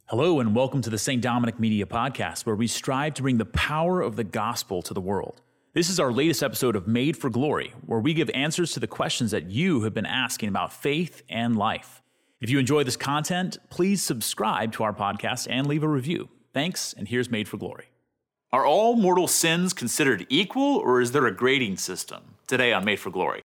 Hello and welcome to the St. Dominic Media Podcast, where we strive to bring the power of the gospel to the world. This is our latest episode of Made for Glory, where we give answers to the questions that you have been asking about faith and life. If you enjoy this content, please subscribe to our podcast and leave a review. Thanks, and here's Made for Glory. Are all mortal sins considered equal, or is there a grading system? Today on Made for Glory.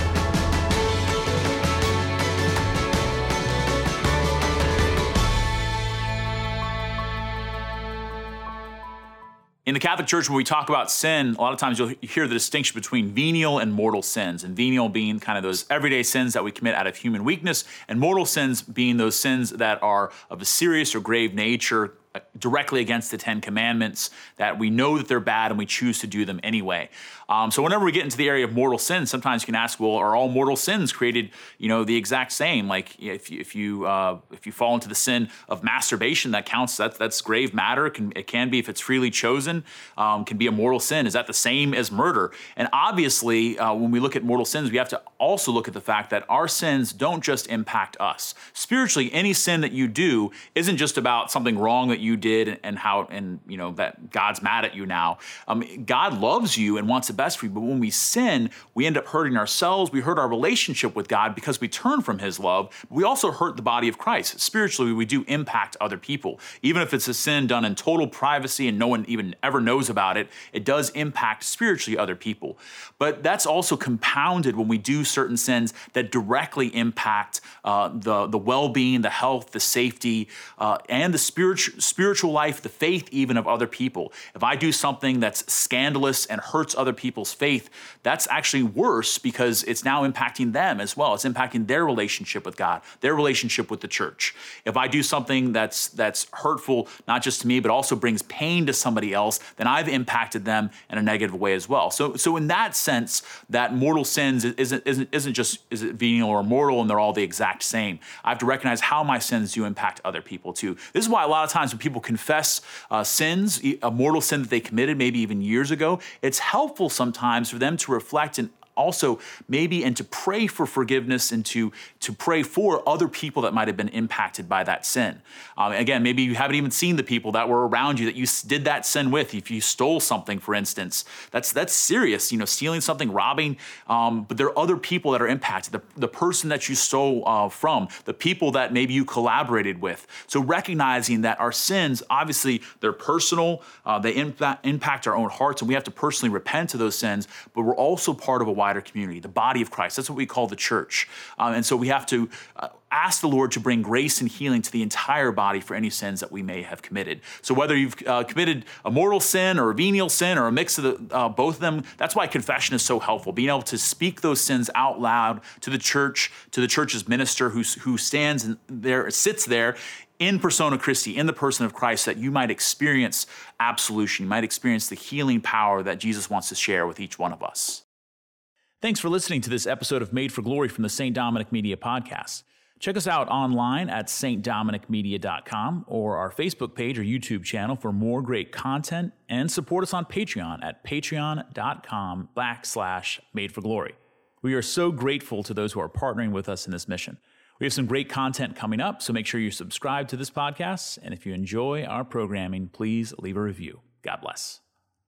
In the Catholic Church, when we talk about sin, a lot of times you'll hear the distinction between venial and mortal sins. And venial being kind of those everyday sins that we commit out of human weakness, and mortal sins being those sins that are of a serious or grave nature, directly against the Ten Commandments, that we know that they're bad and we choose to do them anyway. So whenever we get into the area of mortal sins, sometimes you can ask, well, are all mortal sins created, the exact same? Like if you fall into the sin of masturbation, that counts. That's grave matter. It can be, if it's freely chosen, can be a mortal sin. Is that the same as murder? And obviously, when we look at mortal sins, we have to also look at the fact that our sins don't just impact us. Spiritually, any sin that you do isn't just about something wrong that you did and that God's mad at you now. God loves you and wants the best for you, but when we sin, we end up hurting ourselves. We hurt our relationship with God because we turn from his love. We also hurt the body of Christ. Spiritually, we do impact other people. Even if it's a sin done in total privacy and no one even ever knows about it, it does impact spiritually other people. But that's also compounded when we do certain sins that directly impact the well-being, the health, the safety, and the spiritual life, the faith even of other people. If I do something that's scandalous and hurts other people's faith, that's actually worse because it's now impacting them as well. It's impacting their relationship with God, their relationship with the church. If I do something that's hurtful, not just to me, but also brings pain to somebody else, then I've impacted them in a negative way as well. So in that sense, that mortal sins isn't just, is it venial or mortal, and they're all the exact same. I have to recognize how my sins do impact other people too. This is why a lot of times when people confess sins, a mortal sin that they committed maybe even years ago, it's helpful sometimes for them to reflect and also maybe and to pray for forgiveness and to pray for other people that might have been impacted by that sin. Again, maybe you haven't even seen the people that were around you that you did that sin with. If you stole something, for instance, that's serious, stealing something, robbing, but there are other people that are impacted, the person that you stole from, the people that maybe you collaborated with. So recognizing that our sins, obviously they're personal, they impact our own hearts, and we have to personally repent of those sins, but we're also part of a wider community, the body of Christ. That's what we call the church. And so we have to ask the Lord to bring grace and healing to the entire body for any sins that we may have committed. So whether you've committed a mortal sin or a venial sin or a mix of both of them, that's why confession is so helpful. Being able to speak those sins out loud to the church, to the church's minister who stands there, sits there in persona Christi, in the person of Christ, that you might experience absolution, you might experience the healing power that Jesus wants to share with each one of us. Thanks for listening to this episode of Made for Glory from the St. Dominic Media Podcast. Check us out online at stdominicmedia.com or our Facebook page or YouTube channel for more great content, and support us on Patreon at patreon.com/madeforglory. We are so grateful to those who are partnering with us in this mission. We have some great content coming up, so make sure you subscribe to this podcast. And if you enjoy our programming, please leave a review. God bless.